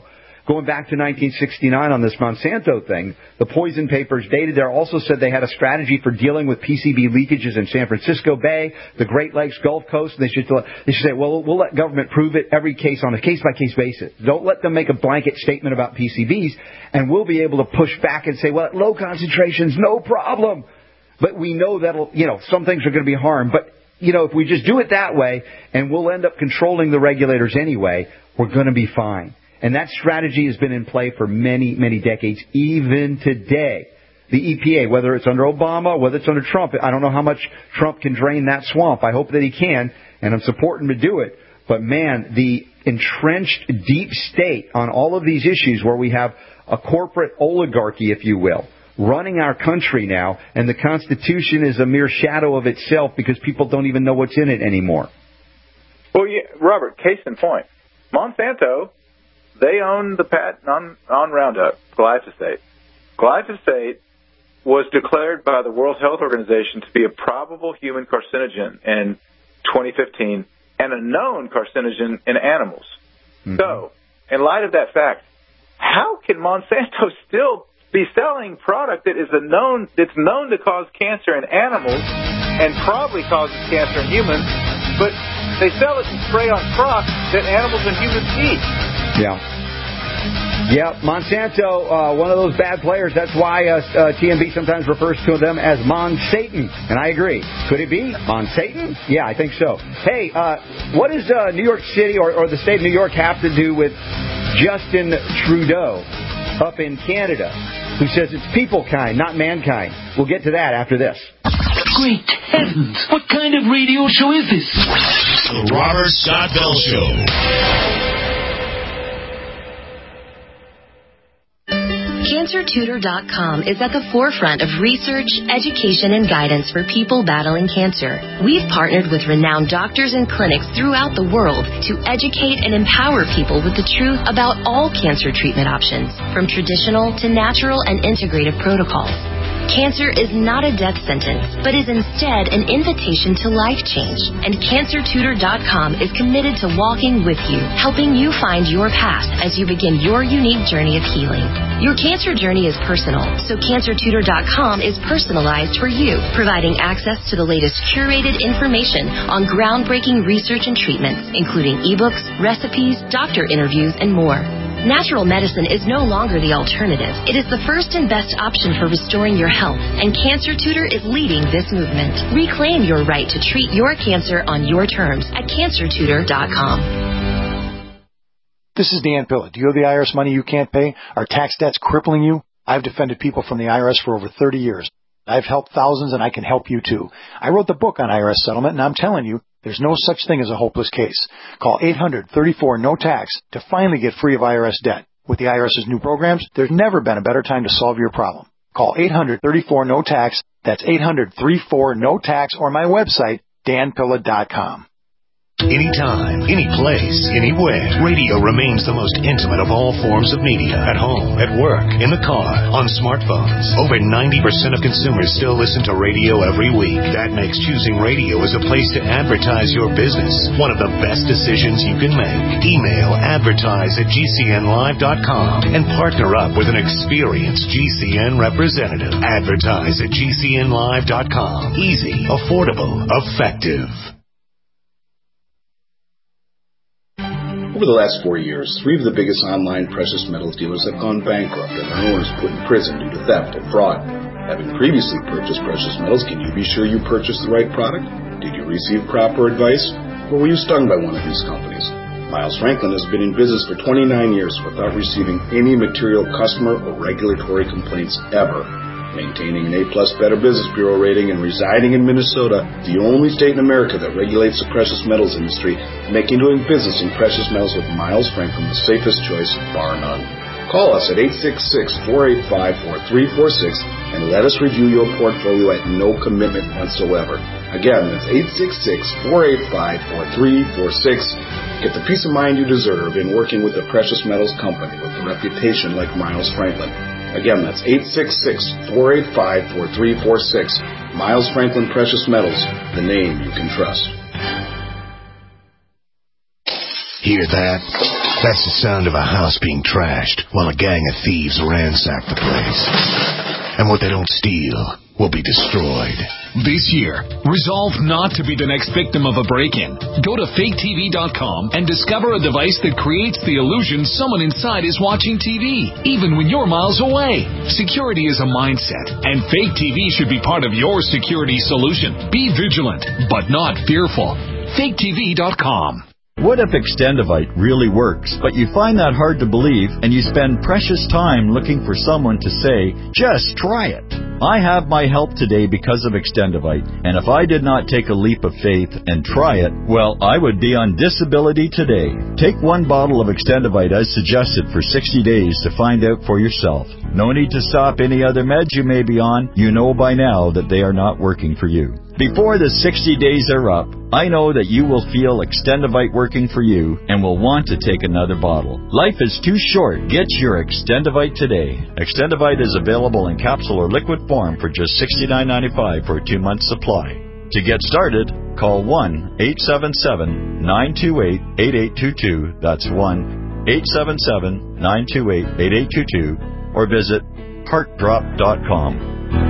going back to nineteen sixty-nine on this Monsanto thing, the poison papers dated there also said they had a strategy for dealing with P C B leakages in San Francisco Bay, the Great Lakes Gulf Coast. And they should they should say, well, we'll let government prove it every case on a case-by-case basis. Don't let them make a blanket statement about P C Bs, and we'll be able to push back and say, well, at low concentrations, no problem. But we know that'll, you know, some things are going to be harmed. But, you know, if we just do it that way, and we'll end up controlling the regulators anyway, we're going to be fine. And that strategy has been in play for many, many decades, even today. The E P A, whether it's under Obama, whether it's under Trump, I don't know how much Trump can drain that swamp. I hope that he can, and I'm supporting him to do it. But, man, the entrenched deep state on all of these issues where we have a corporate oligarchy, if you will, running our country now, and the Constitution is a mere shadow of itself because people don't even know what's in it anymore. Well, yeah, Robert, case in point. Monsanto, they own the patent on, on Roundup, glyphosate. Glyphosate was declared by the World Health Organization to be a probable human carcinogen in twenty fifteen and a known carcinogen in animals. Mm-hmm. So, in light of that fact, how can Monsanto still be selling product that is a known that's known to cause cancer in animals and probably causes cancer in humans, but they sell it and spray on crops that animals and humans eat? Yeah. Yeah, Monsanto, uh, one of those bad players. That's why uh, uh, T M B sometimes refers to them as Mon-Satan. And I agree. Could it be Mon-Satan? Yeah, I think so. Hey, uh, what does uh, New York City or, or the state of New York have to do with Justin Trudeau up in Canada, who says it's people kind, not mankind? We'll get to that after this. Great heavens! What kind of radio show is this? The Robert Scott Bell Show. Cancer Tutor dot com is at the forefront of research, education, and guidance for people battling cancer. We've partnered with renowned doctors and clinics throughout the world to educate and empower people with the truth about all cancer treatment options, from traditional to natural and integrative protocols. Cancer is not a death sentence, but is instead an invitation to life change. And Cancer Tutor dot com is committed to walking with you, helping you find your path as you begin your unique journey of healing. Your cancer journey is personal, so Cancer Tutor dot com is personalized for you, providing access to the latest curated information on groundbreaking research and treatments, including ebooks, recipes, doctor interviews, and more. Natural medicine is no longer the alternative. It is the first and best option for restoring your health, and Cancer Tutor is leading this movement. Reclaim your right to treat your cancer on your terms at Cancer Tutor dot com. This is Dan Pilla. Do you owe the I R S money you can't pay? Are tax debts crippling you? I've defended people from the I R S for over thirty years. I've helped thousands, and I can help you too. I wrote the book on I R S settlement, and I'm telling you, there's no such thing as a hopeless case. Call eight hundred, thirty-four, no tax to finally get free of I R S debt. With the IRS's new programs, there's never been a better time to solve your problem. Call eight hundred, thirty-four, no tax. That's eight hundred, thirty-four, no tax, or my website, Dan Pilla dot com. Anytime, any place, anywhere, radio remains the most intimate of all forms of media. At home, at work, in the car, on smartphones. Over ninety percent of consumers still listen to radio every week. That makes choosing radio as a place to advertise your business one of the best decisions you can make. Email advertise at G C N live dot com and partner up with an experienced G C N representative. Advertise at G C N live dot com. Easy, affordable, effective. Over the last four years, three of the biggest online precious metals dealers have gone bankrupt and their owners put in prison due to theft and fraud. Having previously purchased precious metals, can you be sure you purchased the right product? Did you receive proper advice? Or were you stung by one of these companies? Miles Franklin has been in business for twenty-nine years without receiving any material customer or regulatory complaints ever. Maintaining an A-plus Better Business Bureau rating and residing in Minnesota, the only state in America that regulates the precious metals industry, making doing business in precious metals with Miles Franklin the safest choice, bar none. Call us at eight six six, four eight five, four three four six and let us review your portfolio at no commitment whatsoever. Again, that's eight six six, four eight five, four three four six. Get the peace of mind you deserve in working with a precious metals company with a reputation like Miles Franklin. Again, that's eight six six, four eight five, four three four six. Miles Franklin Precious Metals, the name you can trust. Hear that? That's the sound of a house being trashed while a gang of thieves ransack the place. And what they don't steal will be destroyed. This year, resolve not to be the next victim of a break-in. Go to fake T V dot com and discover a device that creates the illusion someone inside is watching T V, even when you're miles away. Security is a mindset, and fake T V should be part of your security solution. Be vigilant, but not fearful. fake T V dot com. What if Extendivite really works, but you find that hard to believe and you spend precious time looking for someone to say, just try it? I have my help today because of Extendivite, and if I did not take a leap of faith and try it, well, I would be on disability today. Take one bottle of Extendivite as suggested for sixty days to find out for yourself. No need to stop any other meds you may be on. You know by now that they are not working for you. Before the sixty days are up, I know that you will feel Extendivite working for you and will want to take another bottle. Life is too short. Get your Extendivite today. Extendivite is available in capsule or liquid form for just sixty-nine ninety-five for a two-month supply. To get started, call one eight seven seven, nine two eight, eight eight two two. That's one eight seven seven, nine two eight, eight eight two two. Or visit heart drop dot com.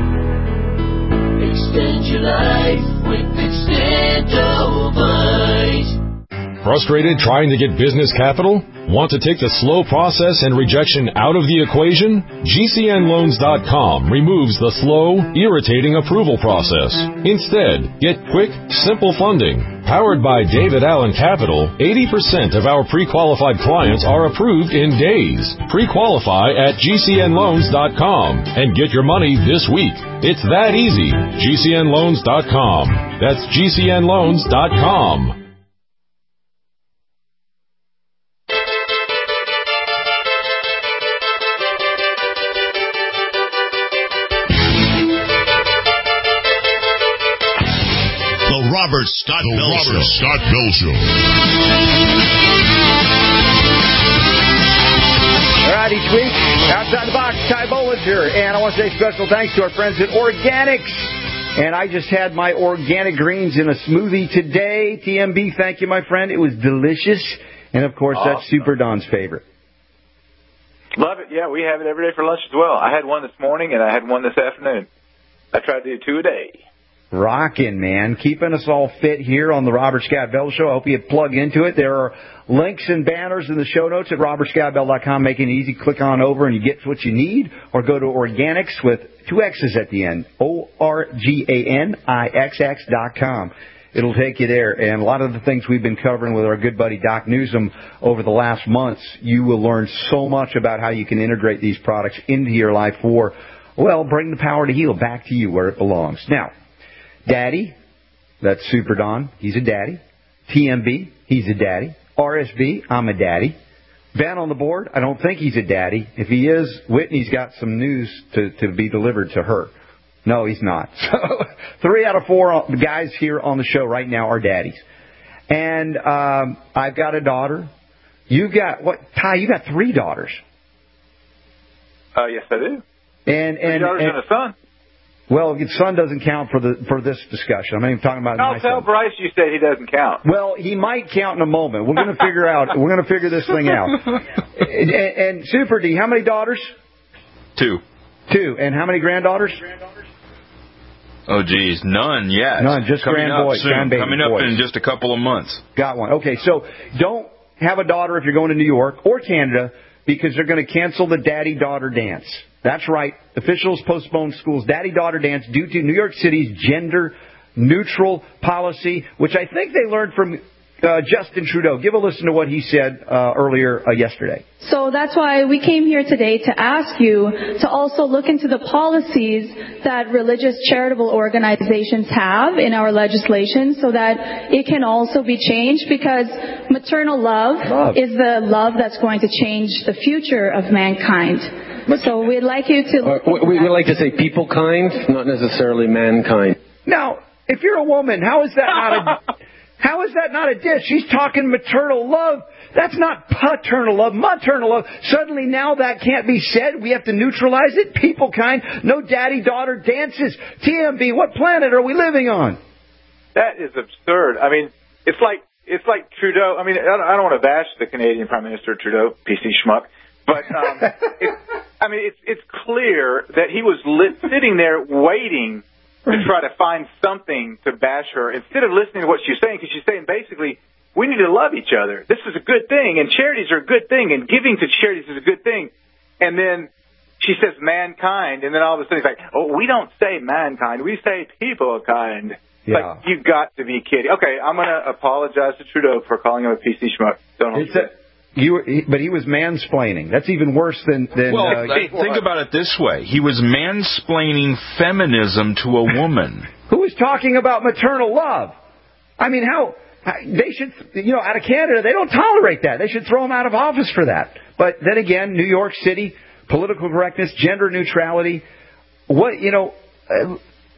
Extend your life with Extendivite. Frustrated trying to get business capital? Want to take the slow process and rejection out of the equation? G C N loans dot com removes the slow, irritating approval process. Instead, get quick, simple funding. Powered by David Allen Capital, eighty percent of our pre-qualified clients are approved in days. Pre-qualify at G C N loans dot com and get your money this week. It's that easy. G C N loans dot com. That's G C N loans dot com. Robert Scott the Bell Robert Show. Scott Bell Show. All right, each week, Outside the Box, Ty Bollinger. And I want to say special thanks to our friends at Organics. And I just had my organic greens in a smoothie today. T M B, thank you, my friend. It was delicious. And, of course, awesome. That's Super Don's favorite. Love it. Yeah, we have it every day for lunch as well. I had one this morning, and I had one this afternoon. I try to do two a day. Rockin', man. Keeping us all fit here on the Robert Scott Bell Show. I hope you plug into it. There are links and banners in the show notes at robert scott bell dot com. Make it easy. Click on over and you get what you need. Or go to Organics with two X's at the end. O R G A N I X X dot com. It'll take you there. And a lot of the things we've been covering with our good buddy Doc Newsom over the last months, you will learn so much about how you can integrate these products into your life for, well, bring the power to heal back to you where it belongs. Now, Daddy, that's Super Don. He's a daddy. T M B, he's a daddy. R S B, I'm a daddy. Ben on the board, I don't think he's a daddy. If he is, Whitney's got some news to, to be delivered to her. No, he's not. So three out of four guys here on the show right now are daddies. And um, I've got a daughter. You've got, what, Ty, you got three daughters. Uh, yes, I do. And, three and, daughters and, and a son. Well, son doesn't count for the for this discussion. I'm not even talking about no, my tell son. Bryce you said he doesn't count. Well, he might count in a moment. We're going to figure out. We're going to figure this thing out. And, and Super D, how many daughters? Two. Two. And how many granddaughters? Oh, geez, none yet. None, just Coming grand up boys, soon. grand baby Coming up boys. in just a couple of months. Got one. Okay, so don't have a daughter if you're going to New York or Canada because they're going to cancel the daddy-daughter dance. That's right. Officials postponed school's daddy-daughter dance due to New York City's gender-neutral policy, which I think they learned from uh, Justin Trudeau. Give a listen to what he said uh, earlier uh, yesterday. So that's why we came here today to ask you to also look into the policies that religious charitable organizations have in our legislation so that it can also be changed, because maternal love, love. is the love that's going to change the future of mankind. So we'd like you to... Uh, we would like to say people kind, not necessarily mankind. Now, if you're a woman, how is that not a... How is that not a diss? She's talking maternal love. That's not paternal love, maternal love. Suddenly now that can't be said. We have to neutralize it. People kind. No daddy-daughter dances. T M B, what planet are we living on? That is absurd. I mean, it's like it's like Trudeau. I mean, I don't, I don't want to bash the Canadian Prime Minister Trudeau, P C schmuck, but um, it, I mean, it's it's clear that he was lit, sitting there waiting to try to find something to bash her instead of listening to what she's saying, because she's saying basically, we need to love each other. This is a good thing, and charities are a good thing, and giving to charities is a good thing. And then she says mankind, and then all of a sudden he's like, oh, we don't say mankind, we say people kind. Yeah. Like, you got to be kidding. Okay, I'm going to apologize to Trudeau for calling him a P C schmuck. Don't hold it. You were, he, but he was mansplaining. That's even worse than... than well, uh, th- think about it this way. He was mansplaining feminism to a woman. Who was talking about maternal love? I mean, how... They should, you know, out of Canada, they don't tolerate that. They should throw him out of office for that. But then again, New York City, political correctness, gender neutrality, what, you know, uh,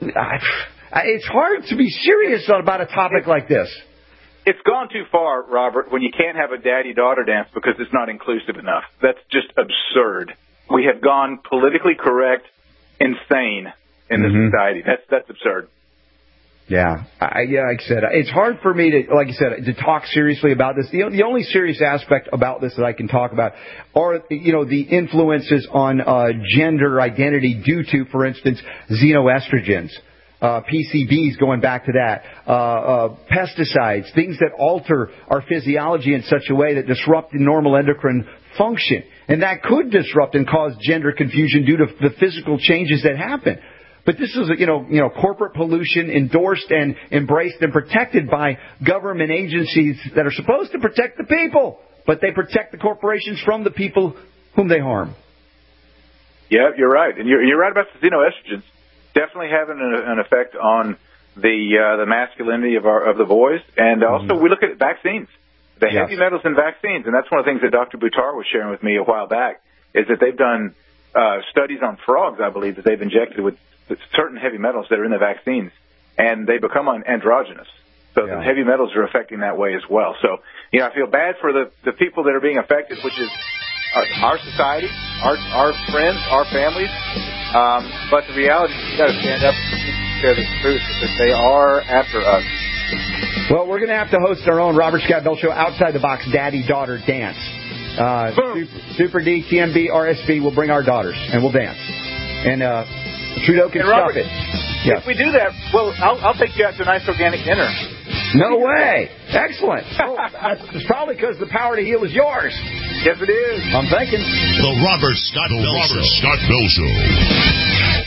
it's hard to be serious about a topic like this. It's gone too far, Robert, when you can't have a daddy-daughter dance because it's not inclusive enough. That's just absurd. We have gone politically correct, insane in this mm-hmm. society. That's that's absurd. Yeah, I, yeah, like I said, it's hard for me to, like I said, to talk seriously about this. The, the only serious aspect about this that I can talk about are, you know, the influences on uh, gender identity due to, for instance, xenoestrogens, uh, P C Bs, going back to that, uh, uh, pesticides, things that alter our physiology in such a way that disrupt the normal endocrine function. And that could disrupt and cause gender confusion due to the physical changes that happen. But this is, you know, you know, corporate pollution endorsed and embraced and protected by government agencies that are supposed to protect the people, but they protect the corporations from the people whom they harm. Yeah, you're right, and you're, you're right about the xenoestrogens. Definitely having an, an effect on the uh, the masculinity of our of the boys, and also mm-hmm. we look at vaccines, the yes. heavy metals in vaccines, and that's one of the things that Doctor Buttar was sharing with me a while back. Is that they've done uh, studies on frogs, I believe, that they've injected with certain heavy metals that are in the vaccines, and they become androgynous. So yeah. the heavy metals are affecting that way as well. So, you know, I feel bad for the, the people that are being affected, which is our, our society, our our friends, our families. Um, but the reality is you've got to stand up and share the truth because they are after us. Well, we're going to have to host our own Robert Scott Bell Show Outside the Box Daddy-Daughter Dance. Uh, Super, Super D, T M B, R S B will bring our daughters, and we'll dance. And, uh... Trudeau can Robert, stop it. Yes. If we do that, well, I'll, I'll take you out to a nice organic dinner. No way. Excellent. Oh, it's probably because the power to heal is yours. Yes, it is. I'm thinking. The Robert Scott the Bell Robert Show. Scott Bell Show.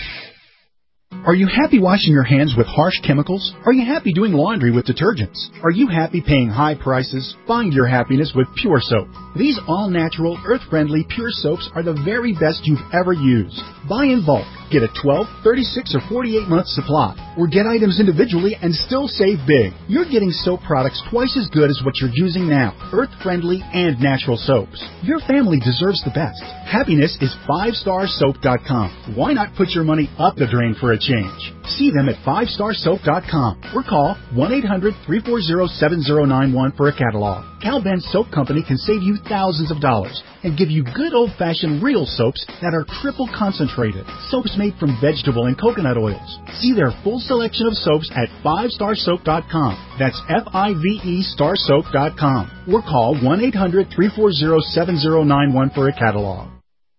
Are you happy washing your hands with harsh chemicals? Are you happy doing laundry with detergents? Are you happy paying high prices? Find your happiness with Pure Soap. These all-natural, earth-friendly Pure Soaps are the very best you've ever used. Buy in bulk. Get a twelve, thirty-six, or forty-eight month supply. Or get items individually and still save big. You're getting soap products twice as good as what you're using now. Earth-friendly and natural soaps. Your family deserves the best. Happiness is five star soap dot com. Why not put your money up the drain for a change? See them at five star soap dot com or call one eight hundred, three four zero, seven zero nine one for a catalog. Cal Ben Soap Company can save you thousands of dollars and give you good old-fashioned real soaps that are triple concentrated. Soaps made from vegetable and coconut oils. See their full selection of soaps at five star soap dot com. That's F I V E star soap dot com. Or call one eight hundred, three four zero, seven zero nine one for a catalog.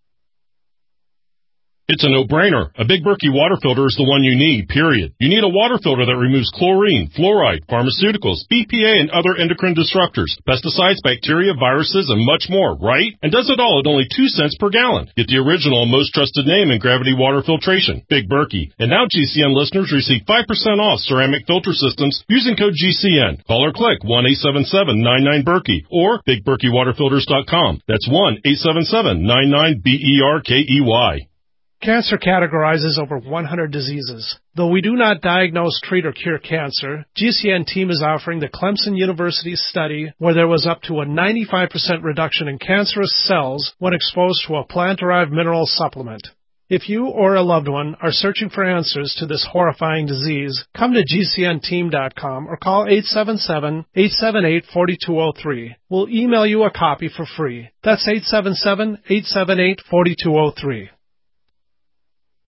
It's a no-brainer. A Big Berkey water filter is the one you need, period. You need a water filter that removes chlorine, fluoride, pharmaceuticals, B P A, and other endocrine disruptors, pesticides, bacteria, viruses, and much more, right? And does it all at only two cents per gallon. Get the original and most trusted name in gravity water filtration, Big Berkey. And now G C N listeners receive five percent off ceramic filter systems using code G C N. Call or click one eight seven seven, nine nine, Berkey or big berkey water filters dot com. That's one eight seven seven, nine nine, B E R K E Y. Cancer categorizes over one hundred diseases. Though we do not diagnose, treat, or cure cancer, G C N team is offering the Clemson University study where there was up to a ninety-five percent reduction in cancerous cells when exposed to a plant-derived mineral supplement. If you or a loved one are searching for answers to this horrifying disease, come to G C N team dot com or call eight seven seven, eight seven eight, four two zero three. We'll email you a copy for free. That's eight seven seven, eight seven eight, four two zero three.